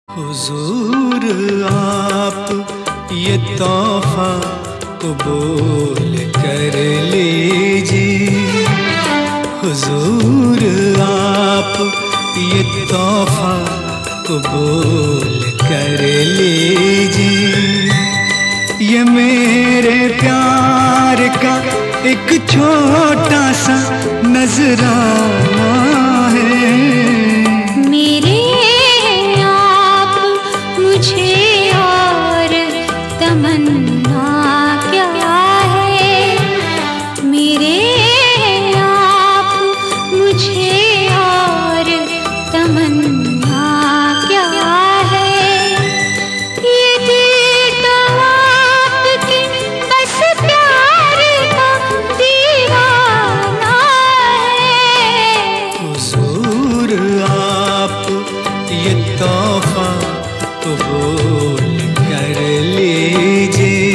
हुजूर आप ये तोहफा कबूल कर लीजिए। हुजूर आप ये तोहफा कबूल कर लीजिए। ये मेरे प्यार का एक छोटा सा नजराना है। मेरे आप मुझे और तमन्ना क्या है। मेरे आप मुझे और तमन्ना क्या है। ये दिल तो आपके बस प्यार का दीवाना है। हुजूर आप ये तोहफा कबूल कर लीजिए।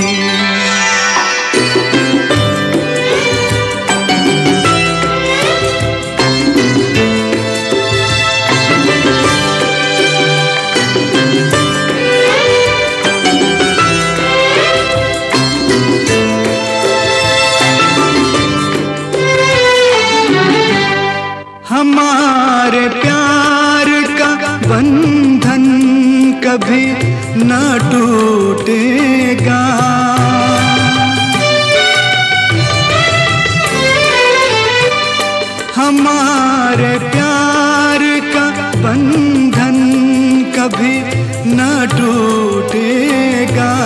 हमारे प्यार का बंधन कभी न टूटेगा। हमारे प्यार का बंधन कभी न टूटेगा।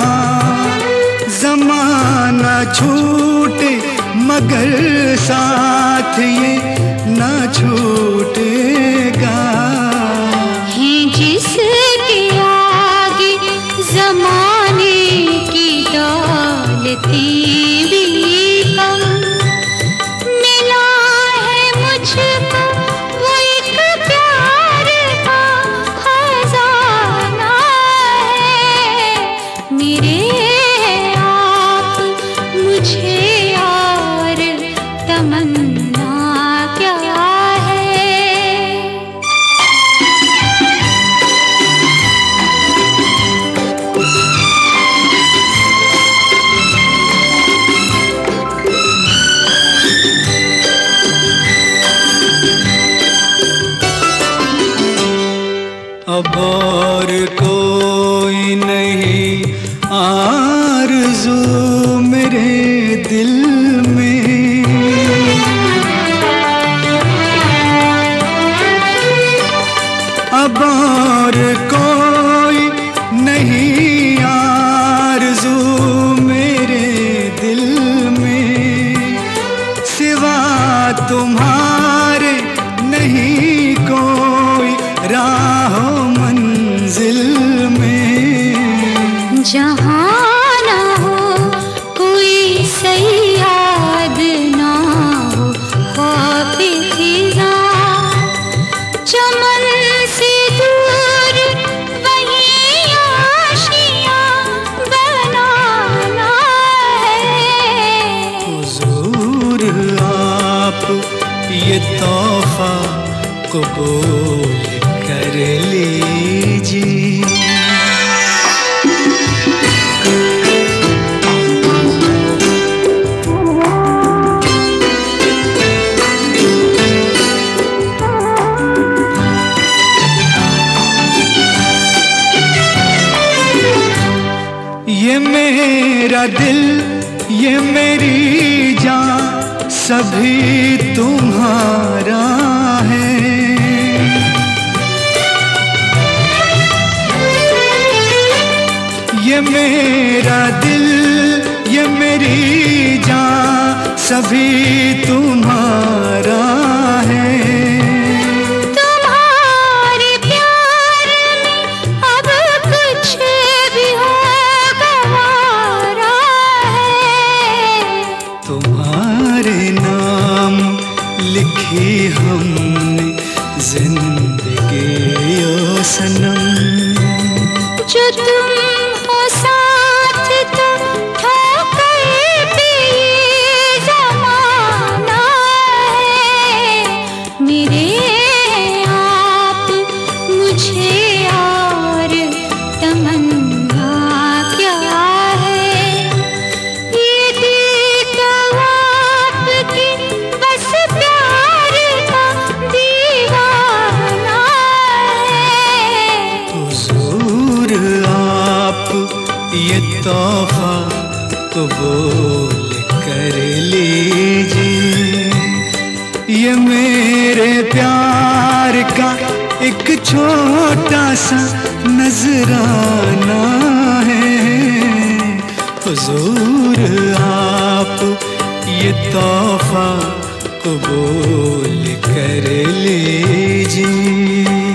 ज़माना छूटे मगर साथ ये न छूटेगा। है जिसके आगे ज़माने की दौलती भी कम। मिला है मुझको वो एक प्यार का खजाना है। मेरे आप मुझे और तमन्ना क्या है। अब और कोई नहीं आरज़ू मेरे दिल में। अब और कोई नहीं आरज़ू मेरे दिल में। सिवा तुम्हारे नहीं कोई राह मंजिल में। जहाँ ना हो कोई सयाद ना हो ख्वाब फिजा। चमन से दूर वहीं आशियाँ बनाना है। हुजूर आप ये तोहफा कबूल कर लीजिए। ये मेरा दिल ये मेरी जान सभी तुम्हारा है। ये मेरा दिल ये मेरी जान सभी तुम्हारा है। तुम्हारे प्यार में अब कुछ भी हो गवारा है। तुम्हारे नाम लिखी हमने जिंदगी ओ सनम। जो तुम हो साथ तो ठोकर पे ये ज़माना है। मेरे आप मुझे तोहफा कबूल कर लीजिए। ये मेरे प्यार का एक छोटा सा नजराना है। हुजूर आप ये तोहफा कबूल कर लीजिए।